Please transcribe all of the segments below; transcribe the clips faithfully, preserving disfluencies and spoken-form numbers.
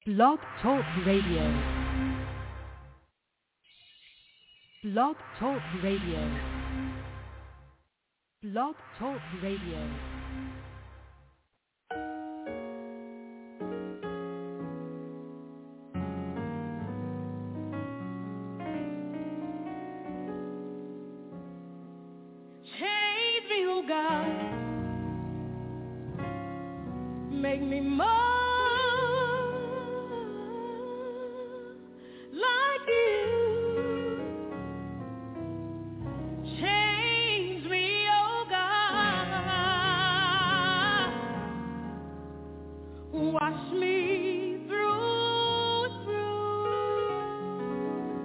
Blog Talk Radio. Blog Talk Radio. Blog Talk Radio. Change me, oh God. Make me more like you. Change me, oh God. Wash me through and through.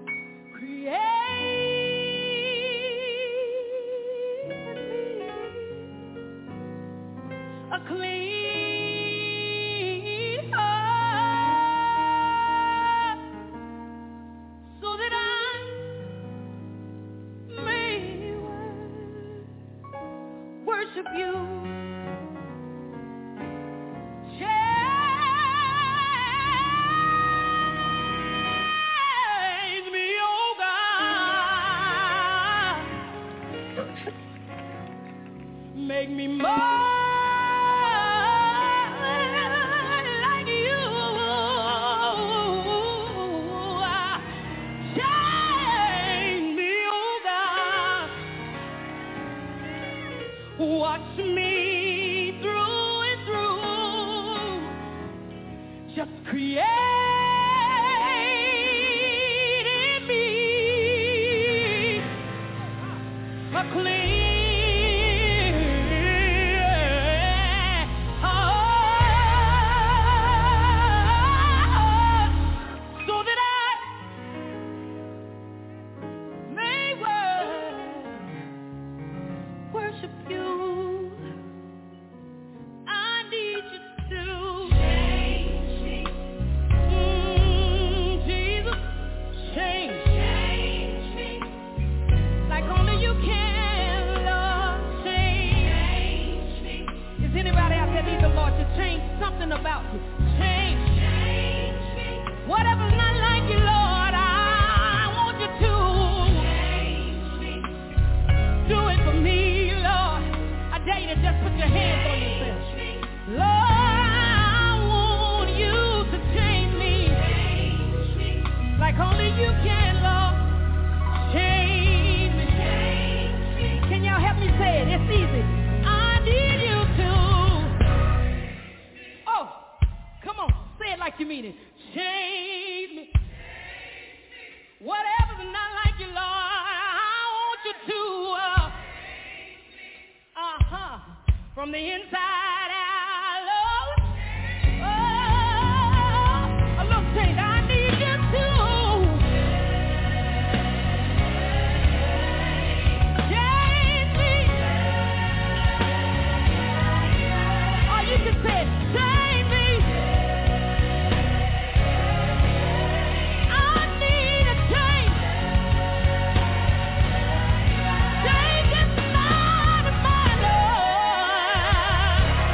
Create in me a clean worship you. Change me, oh God. Make me more like you. Change me, oh God. Watch me through and through. Just create in me a clean heart, so that I may worship you. Change something about you. Change. Change me. Whatever's not like you, Lord, I want you to. Change me. Do it for me, Lord. I dare you to just put your hands on yourself. Lord, I want you to change me. Change me. Like only you can, Lord. Change me. Change me. Can y'all help me say it? It's easy. I need you to. Say it like you mean it. Change me. Whatever's not like you, Lord, I want you to. Uh, uh-huh. From the inside out, Lord. Oh, a little change. I need you to. Change me. Or you can say it. Change me. Change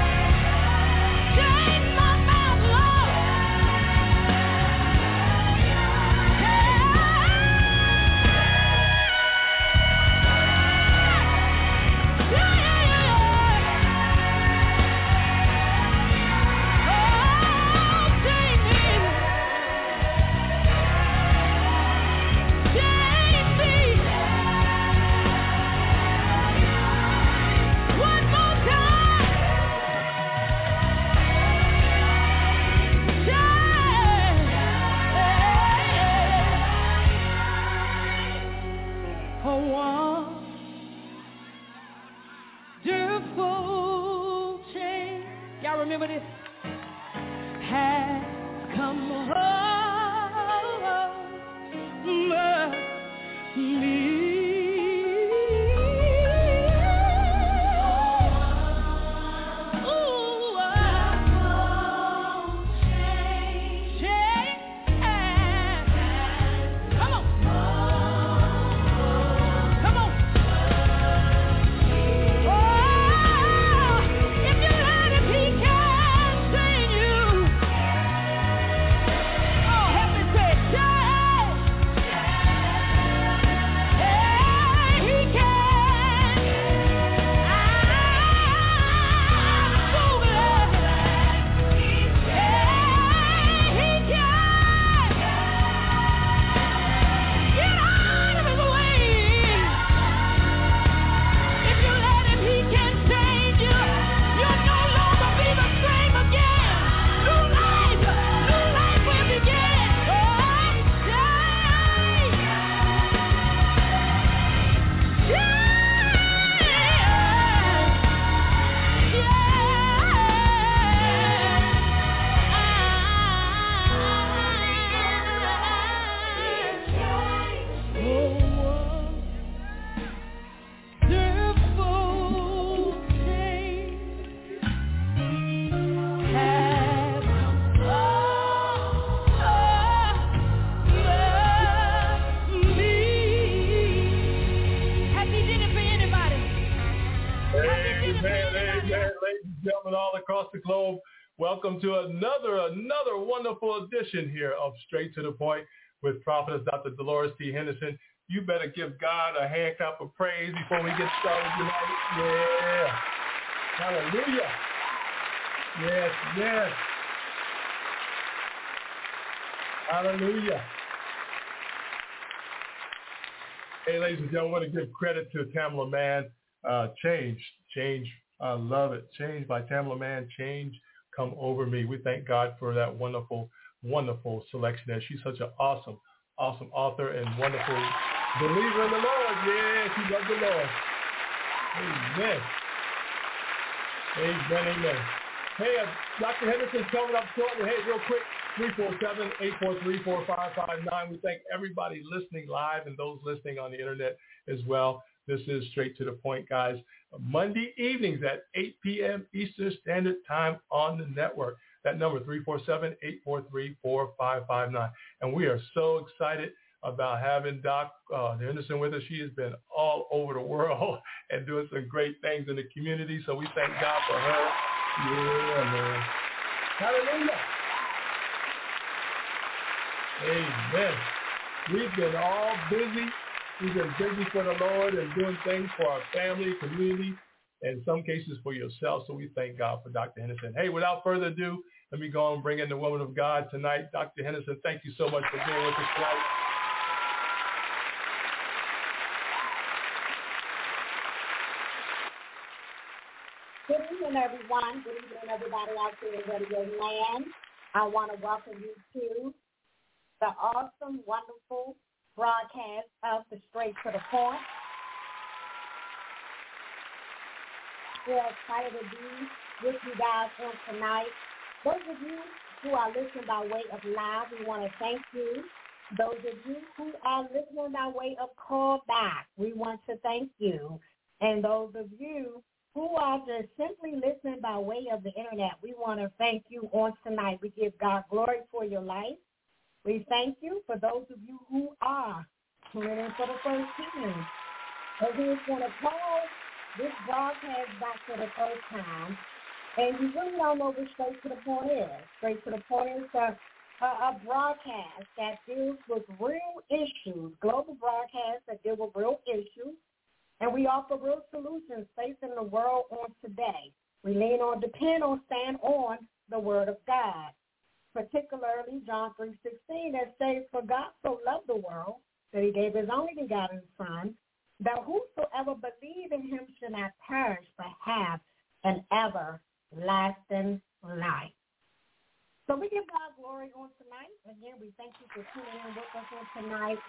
across the globe. Welcome to another, another wonderful edition here of Straight to the Point with Prophetess Doctor Dolores T. Henderson. You better give God a hand clap of praise before we get started tonight. Yeah. Hallelujah. Yes, yes. Hallelujah. Hey, ladies and gentlemen, I want to give credit to Tamela Mann. Uh, change, change, I love it. Change by Tamela Mann, change come over me. We thank God for that wonderful, wonderful selection there. She's such an awesome, awesome author and wonderful believer in the Lord. Yeah, she loves the Lord. Amen. Amen, amen. Hey, uh, Doctor Henderson's coming up shortly. Hey, real quick, three four seven, eight four three, four five five nine. We thank everybody listening live and those listening on the internet as well. This is Straight to the Point, guys. Monday evenings at eight p.m. Eastern Standard Time on the network. That number, three four seven, eight four three, four five five nine. And we are so excited about having Doc uh, Henderson with us. She has been all over the world and doing some great things in the community. So we thank God for her. Yeah, man. Hallelujah. Amen. We've been all busy. We've been busy for the Lord and doing things for our family, community, and in some cases for yourself. So we thank God for Doctor Henderson. Hey, without further ado, let me go and bring in the woman of God tonight. Doctor Henderson, thank you so much for being with us tonight. Good evening, everyone. Good evening, everybody out there in Radio Land. I want to welcome you to the awesome, wonderful broadcast of the Straight to the Point. We're excited to be with you guys on tonight. Those of you who are listening by way of live, we want to thank you. Those of you who are listening by way of call back, we want to thank you. And those of you who are just simply listening by way of the internet, we want to thank you on tonight. We give God glory for your life. We thank you for those of you who are tuning in for the first time. And we're going to pause this broadcast back for the first time. And you really don't know what Straight to the Point is. Straight to the Point is a, a, a broadcast that deals with real issues, global broadcasts that deal with real issues. And we offer real solutions facing the world on today. We lean on, depend on, stand on the Word of God. Particularly John three sixteen that says, for God so loved the world that he gave his only begotten Son, that whosoever believe in him should not perish but have an everlasting life. So we give God glory on tonight. Again, we thank you for tuning in with us on tonight.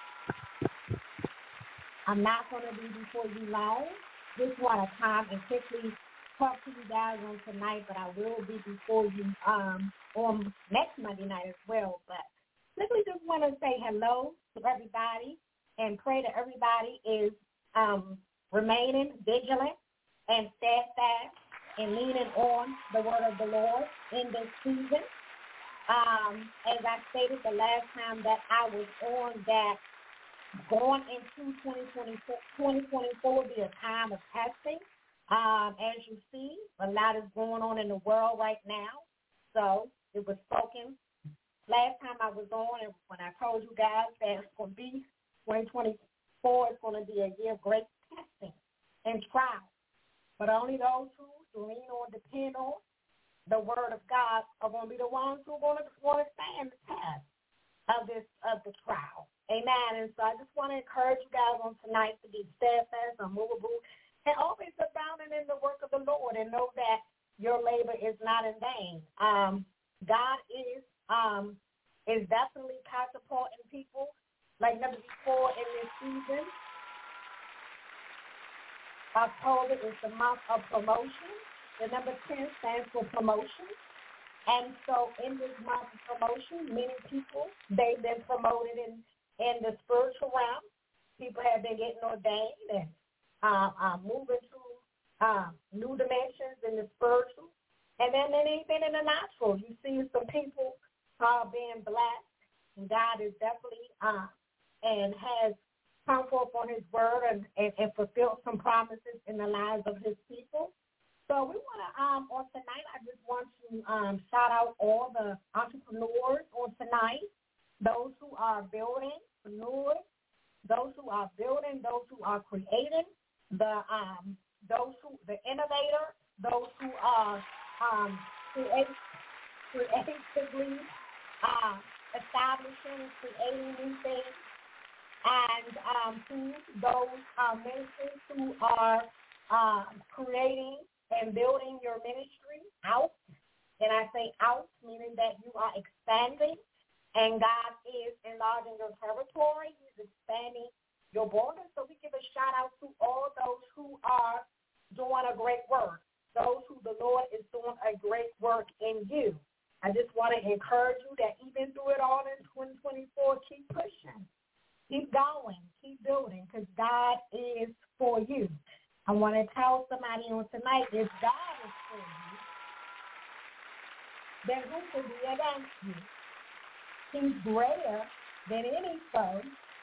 I'm not going to be before you long. Just want to time and quickly talk to you guys on tonight, but I will be before you um, on next Monday night as well. But simply just want to say hello to everybody and pray that everybody is um, remaining vigilant and steadfast and leaning on the word of the Lord in this season. Um, as I stated the last time that I was on, that going into twenty twenty-four, twenty twenty-four will be a time of testing. Um, as you see, a lot is going on in the world right now. So it was spoken last time I was on, and when I told you guys that it's going to be twenty twenty-four is going to be a year of great testing and trial. But only those who lean on, depend on the word of God are going to be the ones who are going to, want to stand the test of this of the trial. Amen. And so I just want to encourage you guys on tonight to be steadfast, unmovable, and always abounding in the work of the Lord, and know that your labor is not in vain. Um, God is um, is definitely catapulting people like never before in this season. October is the month of promotion. The number ten stands for promotion. And so in this month of promotion, many people, they've been promoted in, in the spiritual realm. People have been getting ordained and uh, uh, moving to uh, new dimensions in the spiritual. And then anything in the natural. You see some people uh, being blessed. And God is definitely uh, and has come forth on his word and, and, and fulfilled some promises in the lives of his people. So we want to, um, on tonight, I just want to um, shout out all the entrepreneurs on tonight, those who are building, entrepreneurs, those who are building, those who are creating, the um, those who, the innovator, those who are um, create, creatively uh, establishing, creating new things, and um, to those uh, ministers who are uh, creating and building your ministry out. And I say out, meaning that you are expanding, and God is enlarging your territory. He's expanding your borders. So we give a shout out to all those who are doing a great work, those who the Lord is doing a great work in you. I just want to encourage you that even through it all in twenty twenty-four, keep pushing, keep going, keep building, because God is for you. I want to tell somebody on tonight, if God is for you, then who can be against you? He's greater than any foe,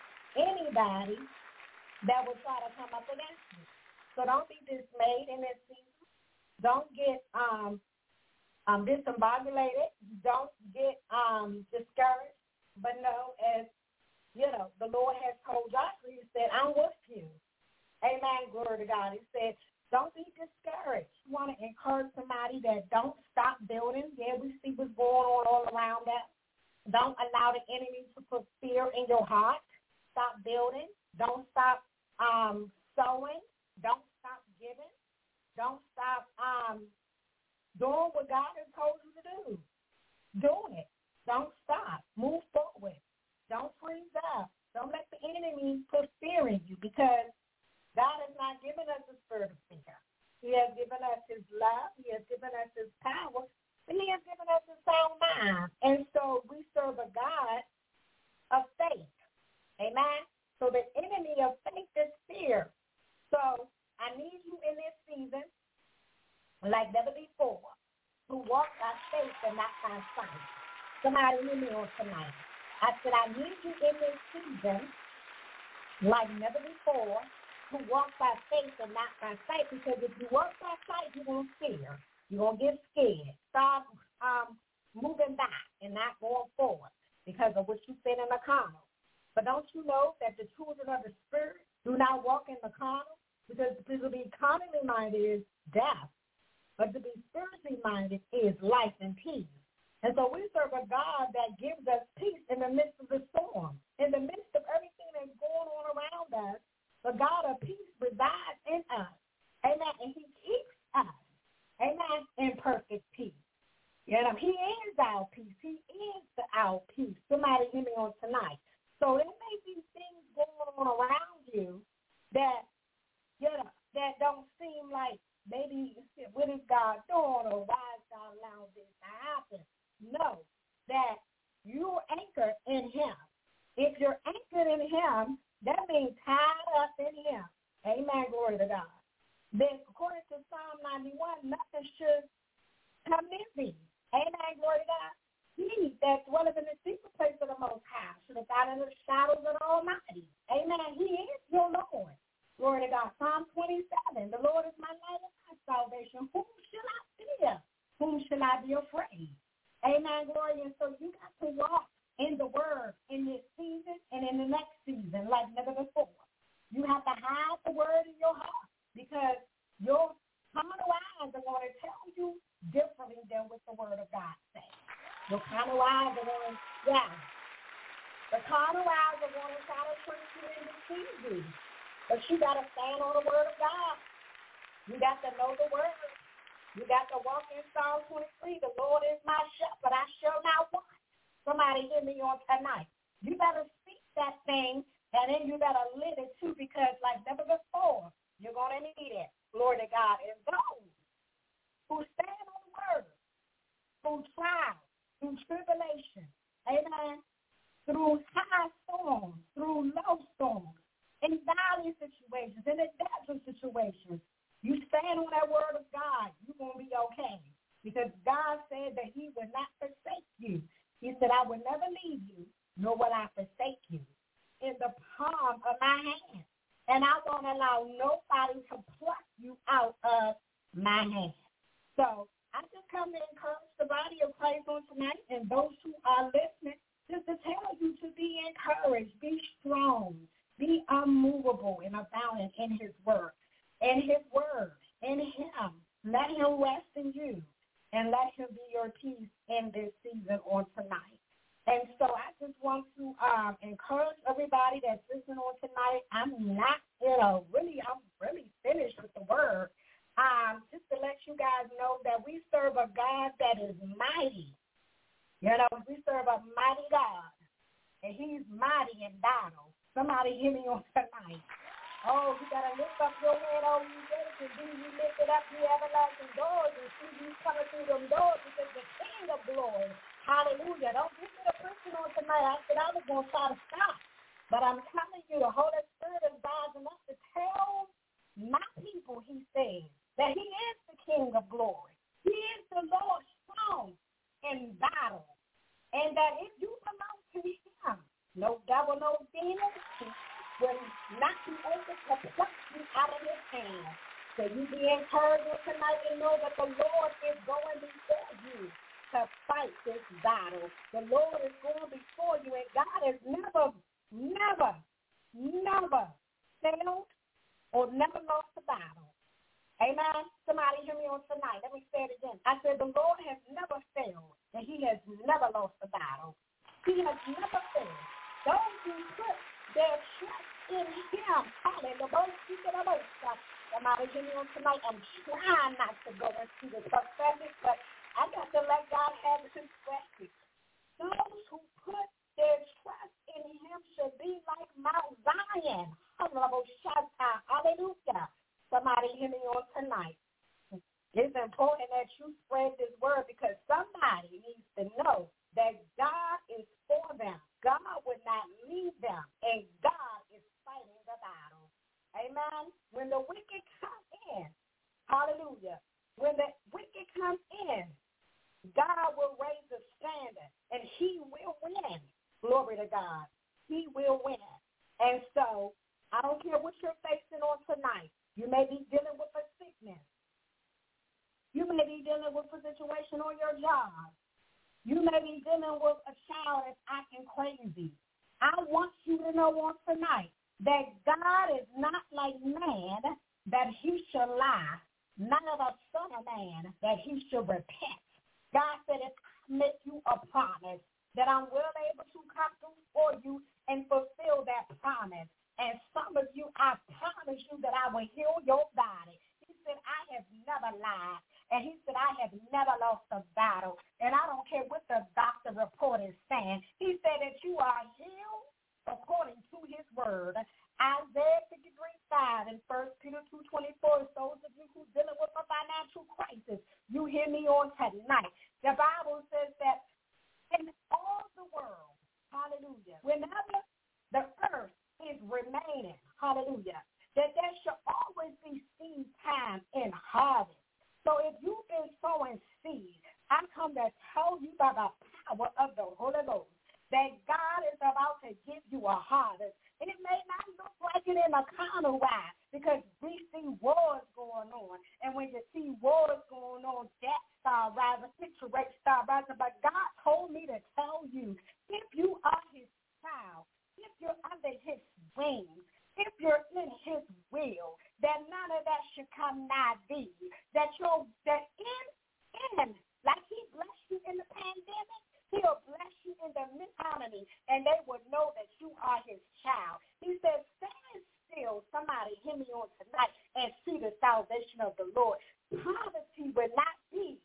anybody that will try to come up against you. So don't be dismayed in this season. Don't get um, um, discombobulated. Don't get um, discouraged. But know, as you know, the Lord has told Joshua, he said, I'm with you. Amen, glory to God. He said, don't be discouraged. You want to encourage somebody that don't stop building. Yeah, we see what's going on all around us. Don't allow the enemy to put fear in your heart. Stop building. Don't stop um, sowing. Don't stop giving. Don't stop um, doing what God has told you to do. Doing it. Don't stop. Move forward. Don't freeze up. Don't let the enemy put fear in you, because God has not given us the spirit of fear. He has given us his love. He has given us his power. And he has given us a sound mind. And so we serve a God of faith. Amen? So the enemy of faith is fear. So I need you in this season, like never before, to walk by faith and not by sight. Somebody hear me on tonight. I said I need you in this season, like never before, to walk by faith and not by sight, because if you walk by sight, you're going to fear. You're going to get scared. Stop um, moving back and not going forward because of what you've been in the carnal. But don't you know that the children of the Spirit do not walk in the carnal? Because to be carnally minded is death, but to be spiritually minded is life and peace. And so we serve a God that gives us peace in the midst of the storm, in the midst of everything that's going on around us. The God of peace resides in us. Amen. And he keeps us. Amen. In perfect peace. You know, he is our peace. He is the our peace. Somebody hear me on tonight. So there may be things going on around you that, you know, that don't seem like maybe what is God doing, or why is God allowing this to happen? Know that you're anchored in him. If you're anchored in him, that means tied up in him. Amen. Glory to God. Then according to Psalm ninety-one, nothing should come near thee. Amen. Glory to God. He that dwelleth in the secret place of the Most High should have got in the shadows of the Almighty. Amen. He is your Lord. Glory to God. Psalm twenty-seven. The Lord is my light and my salvation. Whom shall I fear? Whom shall I be afraid? Amen. Glory. And so you got to walk in the word in this season and in the next season like never before. You have to hide the word in your heart, because your carnal eyes are going to tell you differently than what the word of God says. Your carnal eyes are going to, yeah. The carnal eyes are going to try to trick you and deceive you. But you got to stand on the word of God. You got to know the word. You got to walk in Psalm twenty-three. The Lord is my shepherd. I shall not want. Somebody hear me on tonight. You better speak that thing, and then you better live it too, because like never before, you're going to need it. Glory to God. And those who stand on the word, through trial, through tribulation, amen, through high storms, through low storms, in valley situations, in the desert situations, you stand on that word of God, you're going to be okay. Because God said that he would not forsake you. He said, I will never leave you, nor will I forsake you, in the palm of my hand. And I won't allow nobody to pluck you out of my hand. So I just come to encourage the body of Christ on tonight and those who are listening, just to tell you to be encouraged, be strong, be unmovable and abounding in his word. In his word, in him, let him rest in you, and let him be your peace in this season on tonight. And so I just want to um, encourage everybody that's listening on tonight. I'm not, you know, really, I'm really finished with the word. Um, just to let you guys know that we serve a God that is mighty. You know, we serve a mighty God, and he's mighty in battle. Somebody hear me on tonight. Oh, you got to lift up your head, oh, you gates, and be you lifted up, you everlasting doors, and see you coming through them doors because the King of glory. Hallelujah. Don't get me the preaching on tonight. I said I was going to try to stop, but I'm telling you, the Holy Spirit is rising up to tell my people, he says, that he is the King of glory. He is the Lord strong in battle, and that if you belong to him, no devil, no demon will not be able to pluck you out of his hand. So you be encouraged tonight and know that the Lord is going before you to fight this battle. The Lord is going before you, and God has never, never, never failed or never lost a battle. Amen. Somebody hear me on tonight. Let me say it again. I said the Lord has never failed, and he has never lost a battle. He has never failed. Those who put their trust in him, hallelujah. Somebody hear me on tonight. I'm trying not to go into the prophetic, but I got to let God have his way. Those who put their trust in him should be like Mount Zion. Hallelujah. Somebody hear me on tonight. It's important that you spread this word because somebody needs to know that God is for them. God would not leave them, and God is fighting the battle. Amen. When the wicked come in, hallelujah, when the wicked come in, God will raise a standard, and he will win. Glory to God. He will win. And so I don't care what you're facing on tonight. You may be dealing with a sickness. You may be dealing with a situation on your job. You may be dealing with a child that's acting crazy. I want you to know on tonight that God is not like man that he shall lie, none of the son of man that he should repent. God said, if I make you a promise, that I'm well able to come through for you and fulfill that promise. And some of you, I promise you that I will heal your body. He said, I have never lied. And he said, I have never lost a battle. And I don't care what the doctor report is saying. He said that you are healed according to his word. Isaiah fifty-three five and First Peter two twenty-four. Those of you who are dealing with a financial crisis, you hear me on tonight. The Bible says that in all the world, hallelujah, whenever the earth is remaining, hallelujah, that there shall always be seed time and harvest. So if you've been sowing seed, I come to tell you by the power of the Holy Ghost that God is about to give you a harvest. It may not look like it in a carnal way because we see wars going on. And when you see wars going on, debt start rising, picture rates start rising. But God told me to tell you, if you are his child, if you're under his wings, if you're in his will, that none of that should come nigh thee. That you're, that in, in, like he blessed you in the pandemic, he'll bless you in the economy, and they will know that you are his child. He says, stand still, somebody hear me on tonight, and see the salvation of the Lord. Poverty will not be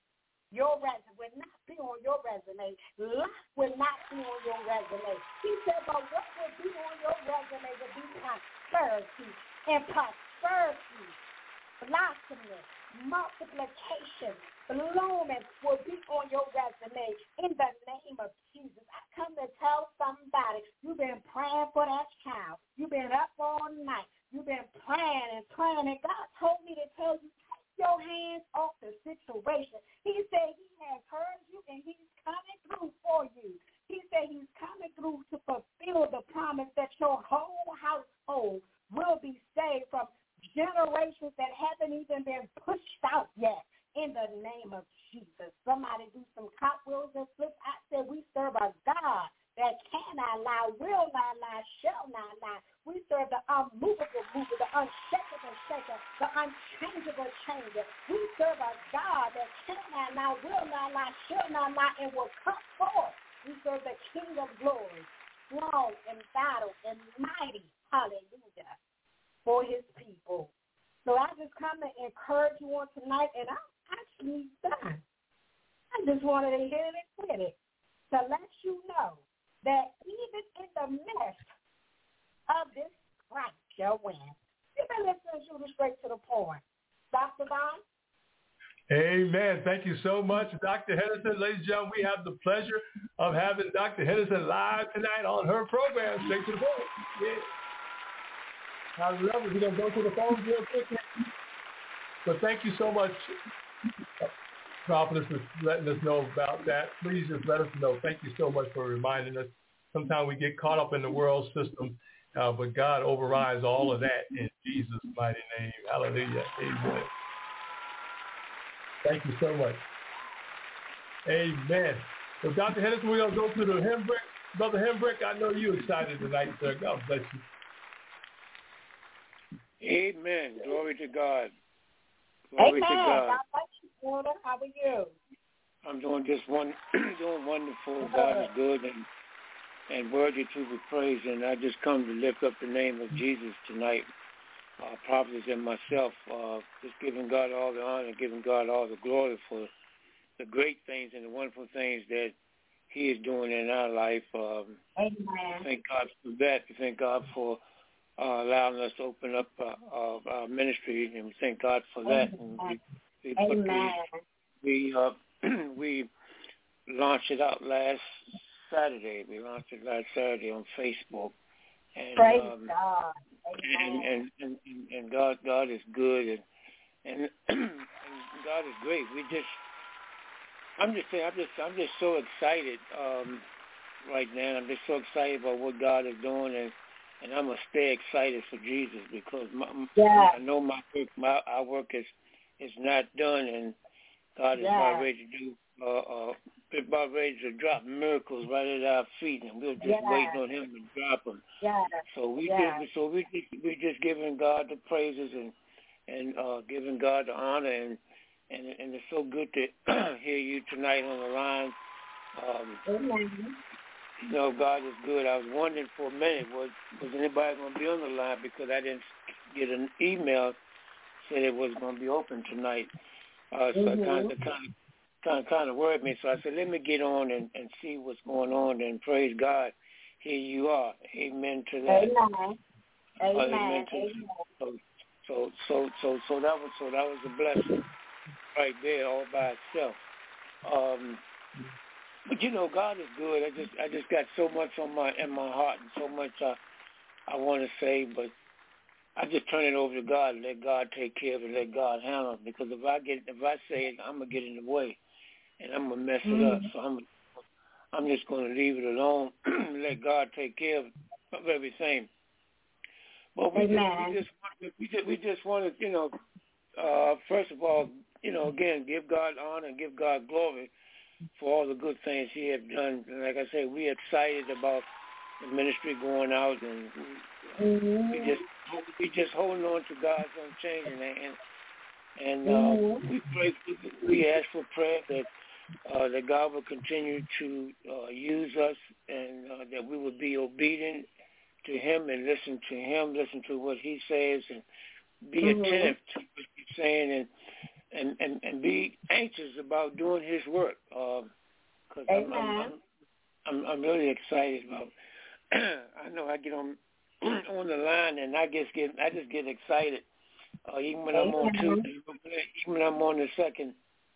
your resume, will not be on your resume. Lack will not be on your resume. He said, but what will be on your resume will be prosperity, and prosperity, blossoming, multiplication, blooming will be on your resume in the name of Jesus. I come to tell somebody, you've been praying for that child. You've been up all night. You've been praying and praying, and God told me to tell you, take your hands off the situation. He said he has heard you, and he's coming through for you. He said he's coming through to fulfill the promise that your whole household will be saved from generations that haven't even been pushed serve a God that cannot lie, will not lie, shall not lie. We serve the unmovable mover, the unshakable shaker, the unchangeable changer. We serve a God that cannot lie, will not lie, shall not lie, and will come forth. We serve the King of glory, strong in battle and mighty, hallelujah, for his people. So I just come to encourage you on tonight, and I'm actually done. I just wanted to hit it and quit it to let you know that even in the midst of this Christ shall win. You've been listening to the Straight to the Point. Doctor Vaughn? Amen. Thank you so much, Doctor Henderson. Ladies and gentlemen, we have the pleasure of having Doctor Henderson live tonight on her program, Straight to the Point. Yeah. I love it. We're going to go to the phone real quick. But thank you so much, Prophetess, for letting us know about that. Please just let us know. Thank you so much for reminding us. Sometimes we get caught up in the world system, uh, but God overrides all of that in Jesus' mighty name. Hallelujah. Amen. Thank you so much. Amen. So, Doctor Henderson, we're going to go to the hymn break. Brother Hembrick, I know you're excited tonight, sir. God bless you. Amen. Glory to God. Glory Amen. to God. God bless you, brother. How are you? I'm doing just one, doing wonderful. God is good and and worthy to be praised. And I just come to lift up the name of Jesus tonight. Uh, prophets and myself, uh, just giving God all the honor, giving God all the glory for the great things and the wonderful things that he is doing in our life. Um, Amen. Thank God for that. Thank God for uh, allowing us to open up uh, uh, our ministry, and we thank God for that. Amen. And we, we, Amen. we, uh, we launched it out last Saturday. We launched it last Saturday on Facebook. And, Praise um, God. And, and, and, and God God is good, and, and, and God is great. We just, I'm just saying, I'm just, I'm just so excited um, right now. I'm just so excited about what God is doing, and, and I'm gonna stay excited for Jesus because my, yeah. I know my work, my our work is is not done, and God is yeah. about ready to do, uh, uh, about ready to drop miracles right at our feet, and we're just yeah. waiting on Him to drop them. Yeah. So we yeah. just, so we just, we just giving God the praises and and uh, giving God the honor, and and and it's so good to hear you tonight on the line. Um, Amen. You know, God is good. I was wondering for a minute, was was anybody going to be on the line, because I didn't get an email said it was going to be open tonight. Uh, so mm-hmm. it kind of, kind of, kind of, kind of worried me. So I said, let me get on and, and see what's going on. And praise God, here you are. Amen to that. Amen. Amen. Uh, amen to Amen. So, so, so, so, so that was so that was a blessing right there, all by itself. Um, But you know, God is good. I just, I just got so much on my in my heart, and so much uh, I want to say. But I just turn it over to God and let God take care of it, let God handle it. Because if I get, if I say it, I'm gonna get in the way, and I'm gonna mess mm-hmm. it up. So I'm, I'm just gonna leave it alone, and let God take care of, of everything. But we Amen. just, we just, we just, we just want to, you know, uh, first of all, you know, again, give God honor and give God glory for all the good things he has done. And like I say, we're excited about the ministry going out, and we, mm-hmm. we just we just holding on to God's unchanging hand. And uh, mm-hmm. we pray, we ask for prayer that uh, that God will continue to uh, use us, and uh, that we will be obedient to him and listen to him, listen to what he says, and be mm-hmm. attentive to what he's saying, and And, and, and be anxious about doing his work, because um, I'm, I'm, I'm I'm really excited about. I know I get on on the line and I just get I just get excited, uh, even when I'm on Tuesday, even when I'm on the second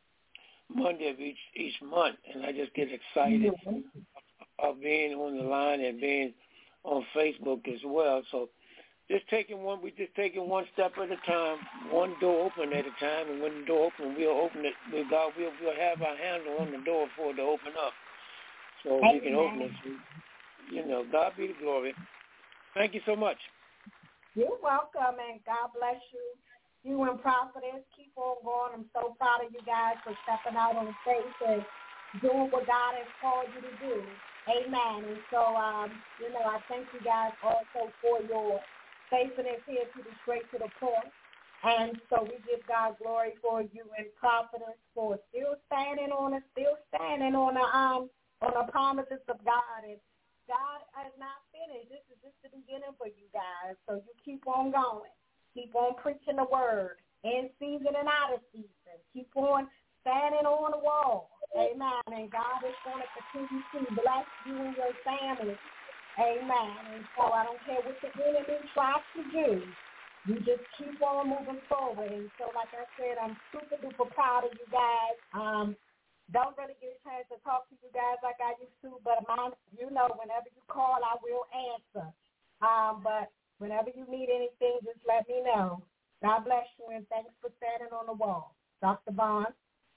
Monday of each each month, and I just get excited mm-hmm. of being on the line and being on Facebook as well. So. Just taking one, we're just taking one step at a time, one door open at a time, and when the door open, we'll open it. We'll, God, we'll, we'll have our handle on the door for it to open up, so Amen. We can open it. So, you know, God be the glory. Thank you so much. You're welcome, and God bless you. You and Prophetess, keep on going. I'm so proud of you guys for stepping out on faith and doing what God has called you to do. Amen. And so, um, you know, I thank you guys also for your faithfulness here to the straight to the point. And so we give God glory for you and confidence for still standing on it, still standing on the um on the promises of God. And God has not finished. This is just the beginning for you guys. So you keep on going. Keep on preaching the word in season and out of season. Keep on standing on the wall. Amen. And God is going to continue to bless you and your family. Amen. And so I don't care what the enemy tries to do. You just keep on moving forward. And so, like I said, I'm super duper proud of you guys. Um, don't really get a chance to talk to you guys like I used to, but mom, you know, whenever you call, I will answer. Um, but whenever you need anything, just let me know. God bless you, and thanks for standing on the wall. Doctor Bond.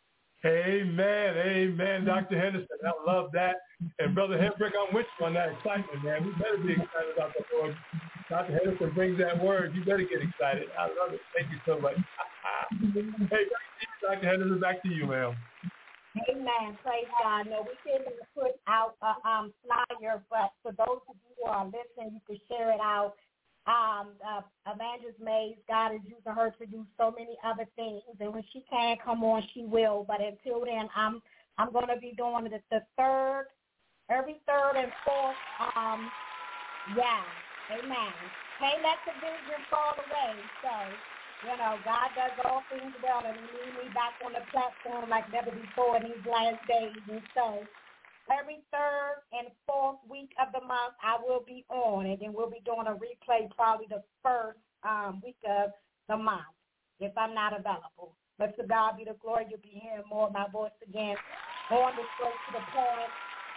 Amen, amen, Doctor Henderson. I love that. And Brother Hendrick, I'm with you on that excitement, man. We better be excited about the Lord. Doctor Henderson brings that word. You better get excited. I love it. Thank you so much. Hey, Doctor Henderson, back to you, ma'am. Amen. Praise God. No, we didn't put out a um, flyer, but for those of you who are listening, you can share it out. Um, uh, Evangelist Mays, God is using her to do so many other things, and when she can come on, she will. But until then, I'm I'm going to be doing the, the third, every third and fourth. Um, yeah, amen. Can't let the vision fall away. So, you know, God does all things well, and He needs me back on the platform like never before in these last days. And so, every third and fourth week of the month, I will be on, and then we'll be doing a replay probably the first um, week of the month if I'm not available. But to God be the glory, you'll be hearing more of my voice again on the straight to the point.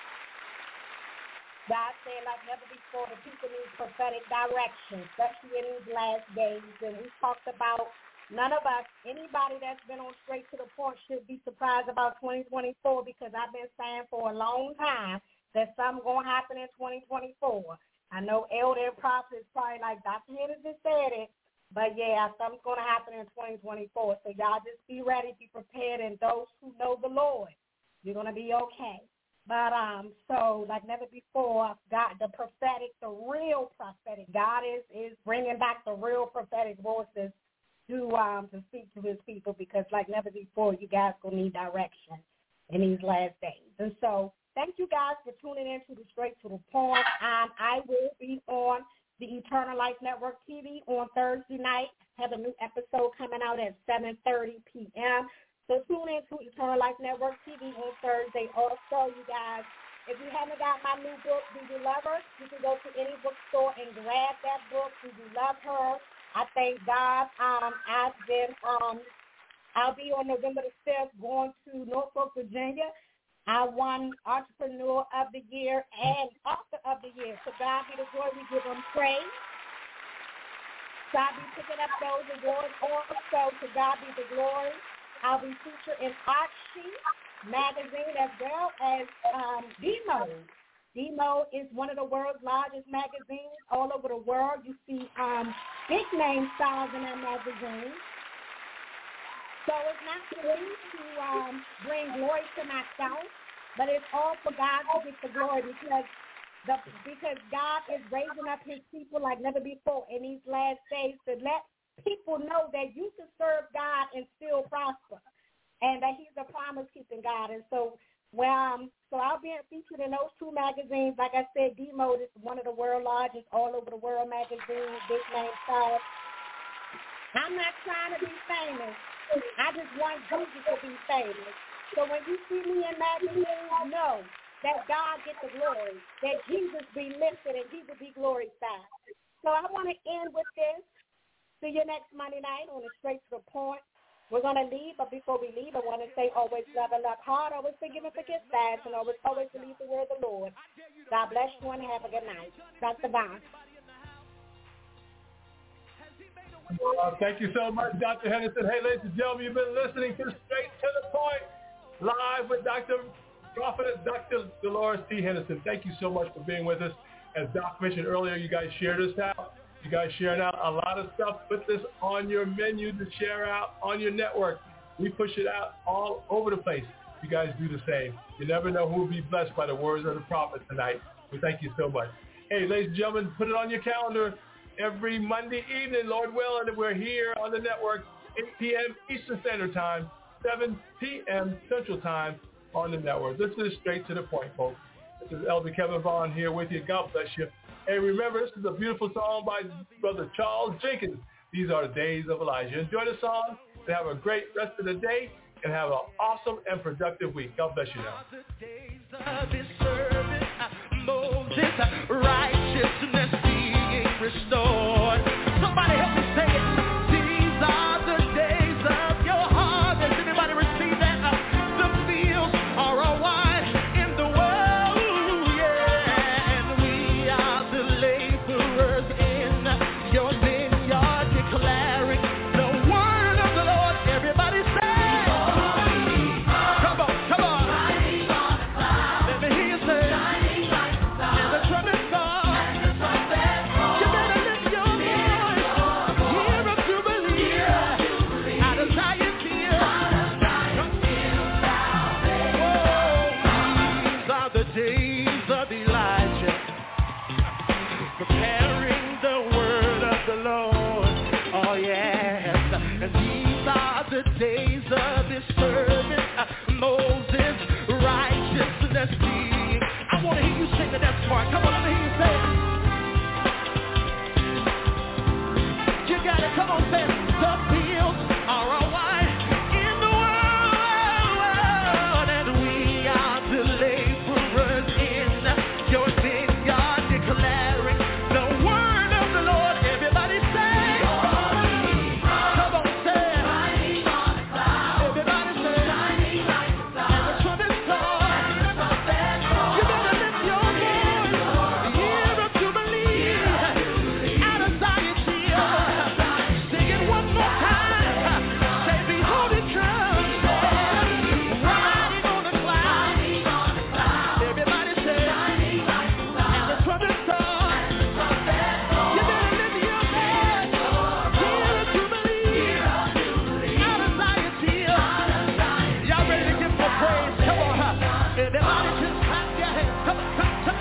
God said like never before, the people need prophetic direction, especially in these last days. And we talked about none of us, anybody that's been on straight to the point should be surprised about twenty twenty-four, because I've been saying for a long time that something going to happen in twenty twenty-four. I know Elder and Prophet is probably like, Doctor Henderson said it, but yeah, something's going to happen in twenty twenty-four. So y'all just be ready, be prepared, and those who know the Lord, you're going to be okay. But um, so like never before, God, the prophetic, the real prophetic, God is, is bringing back the real prophetic voices to um to speak to His people, because like never before, you guys gonna need direction in these last days. And so thank you guys for tuning in to the Straight to the Point. Um, I will be on the Eternal Life Network T V on Thursday night. Have a new episode coming out at seven thirty p.m. So tune in to Eternal Life Network T V on Thursday. Also, you guys, if you haven't got my new book, Do You Love Her, you can go to any bookstore and grab that book, Do You Love Her. I thank God. Um, I've been, um, I'll be on November the fifth going to Norfolk, Virginia. I won Entrepreneur of the Year and Author of the Year. So God be the glory. We give Him praise. So I'll be picking up those awards also. To God be the glory. I'll be featured in Artsheet magazine as well as um, D-Mode. D-Mode is one of the world's largest magazines all over the world. You see um, big name stars in that magazine. So it's not for me to um, bring glory to myself, but it's all for God to get the glory, because the because God is raising up His people like never before in these last days to let people know that you can serve God and still prosper, and that He's a promise-keeping God. And so, well, um, so I'll be featured in those two magazines. Like I said, D-Mode is one of the world's largest all over the world magazines, big name stars. I'm not trying to be famous. I just want Jesus to be famous. So when you see me in magazines, know that God gets the glory, that Jesus be lifted and Jesus be glorified. So I want to end with this. See you next Monday night on the Straight to the Point. We're going to leave, but before we leave, I want to say always love and love hard, always forgive and forget fast, and always, always believe the word of the Lord. God bless you and have a good night. Doctor Bond. Well, thank you so much, Doctor Henderson. Hey, ladies and gentlemen, you've been listening to Straight to the Point, live with Doctor Prophetess Doctor Dolores T. Henderson. Thank you so much for being with us. As Doc mentioned earlier, you guys shared us out. You guys sharing out a lot of stuff. Put this on your menu to share out on your network. We push it out all over the place. you guys do the same. You never know who will be blessed by the words of the prophet tonight. We thank you so much. Hey, ladies and gentlemen, put it on your calendar. Every Monday evening, Lord willing, we're here on the network, eight p.m. Eastern Standard Time, seven p.m. Central Time on the network. This is straight to the point, folks. This is Elder Kevin Vaughn here with you. God bless you. Hey, remember, this is a beautiful song by Brother Charles Jenkins. These are the days of Elijah. Enjoy the song and have a great rest of the day and have an awesome and productive week. God bless you now. The days of his service, Moses, righteousness being restored. Somebody help me say it. These are the days of your harvest. Anybody receive that? Uh, the fields are all wide in the world, yeah. And we are the laborers in your vineyard, declaring the word of the Lord. Everybody say, come on, come on. Let me hear you say, and the trumpet song. You better lift your voice. Year of Jubilee, out of Zion here. Oh, these are the days of Elijah, preparing the word of the Lord. Oh yes, and these are the days of his servant uh, Moses, righteousness being. I want to hear you sing the next part. Come on, let me hear you say it. You got it. Come on, say it. The fields are all wide in the world, and we are the laborers in your vineyard, declaring the word of the Lord. Everybody say, come on, say it. Everybody say, and the trumpet song. You better lift your voice. The year of Jubilee, out of Zion here. Sing it one more time. Say, behold it comes, riding on the cloud. Everybody say, and the trumpet song. You better lift your voice. Year of Jubilee, out of Zion here. Y'all ready to give some praise? Come on, huh? Everybody just clap your hands. Come on, come on, come on.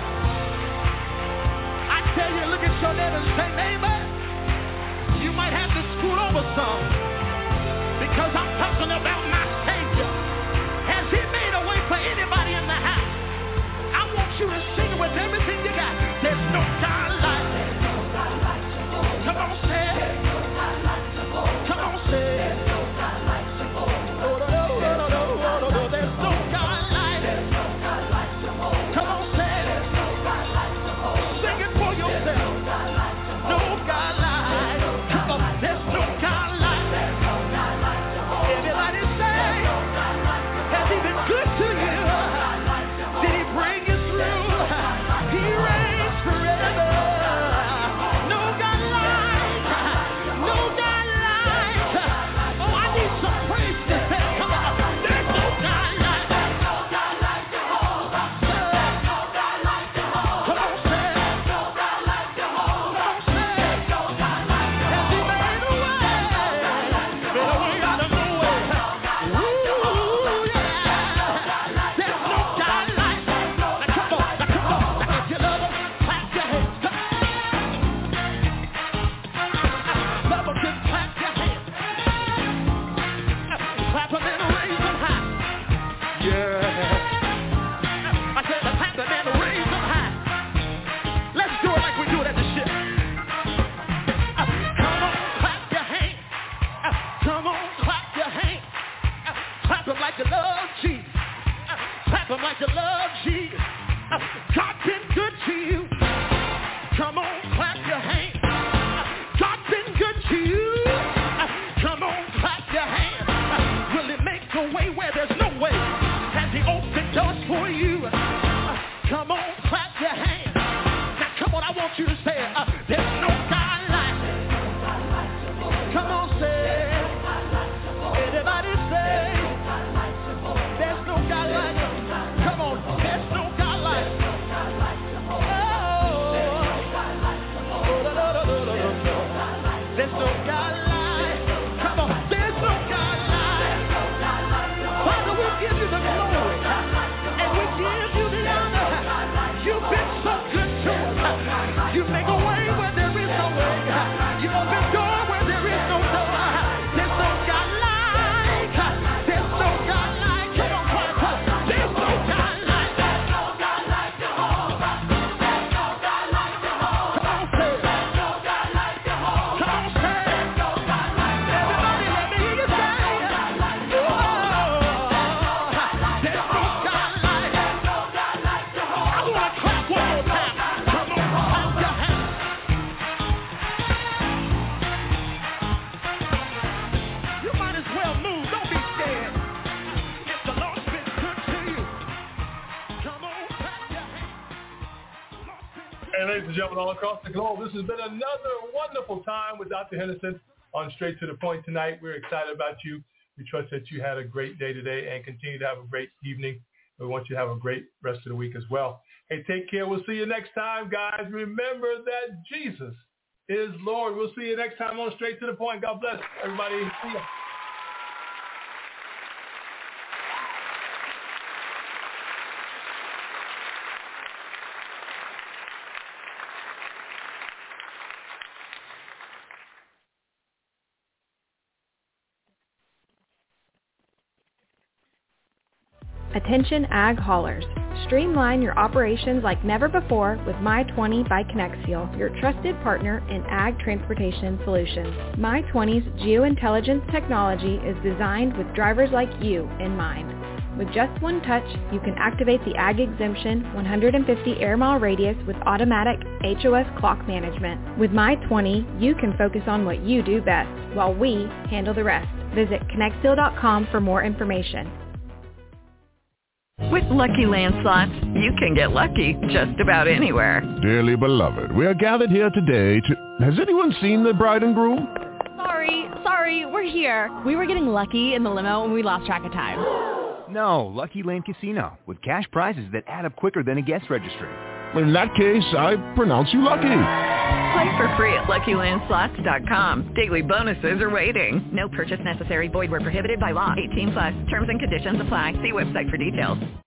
I tell you, look at your neighbor and say, neighbor, you might have to scoot over some, because I'm talking about my Savior. Has he made a way for anybody in the house? I want you to sing it with everything you got. There's no God like it. Come on, say it. Come on, say it. Oh, no, no, no, no, no, no, no. There's no God like it. Come on, say it. Sing it for yourself. No God like it. Come on, there's no God like it. Everybody say, has he been good to you? Did he bring you through? He reigns forever. No God like, no God like. Oh, I need some praise to say, come on. There's no God like. Come on, say it. Come on, say it. Has he made a way? Made a way out of no way. Ooh, yeah. There's no God like. Now come on, now come on. Now if you love him, clap your hands. Come on. Love him, just clap your hands. Clap him and raise him high. Yeah. I said to clap him and raise him high. Let's do it like we do it at the ship. Uh, Come on, clap your hands. Uh, Come on, clap your hands. Uh, Clap him like you love Jesus. Uh, Clap him like you love Jesus. Uh, God's been good to you. Come on, clap your hands. Uh, God's been good to you. Uh, Come on, clap your hands. Uh, Will he make a way where there's no way? Has he opened doors for you? Uh, Come on, clap your hands. Now come on, I want you to say it. Uh, There's no God like it. Come on, say it. Everybody say, there's no God like it. Come on, there's no God like it. Oh, oh, no, no, no, no, no, no. There's no God like. Come on, there's no God like. Father, we give you the glory. And ladies and gentlemen, all across the globe, this has been another wonderful time with Doctor Henderson on Straight to the Point tonight. We're excited about you. We trust that you had a great day today and continue to have a great evening. We want you to have a great rest of the week as well. Hey, take care. We'll see you next time, guys. Remember that Jesus is Lord. We'll see you next time on Straight to the Point. God bless everybody. See ya. Attention ag haulers. Streamline your operations like never before with My twenty by Connexial, your trusted partner in ag transportation solutions. My twenty's geointelligence technology is designed with drivers like you in mind. With just one touch, you can activate the Ag Exemption one hundred fifty air mile radius with automatic H O S clock management. With My twenty, you can focus on what you do best, while we handle the rest. Visit Connexial dot com for more information. With Lucky Land Slots, you can get lucky just about anywhere. Dearly beloved, we are gathered here today to... Has anyone seen the bride and groom? Sorry, sorry, we're here. We were getting lucky in the limo and we lost track of time. No, Lucky Land Casino, with cash prizes that add up quicker than a guest registry. In that case, I pronounce you lucky. Play for free at Lucky Land Slots dot com. Daily bonuses are waiting. No purchase necessary. Void where prohibited by law. eighteen plus. Terms and conditions apply. See website for details.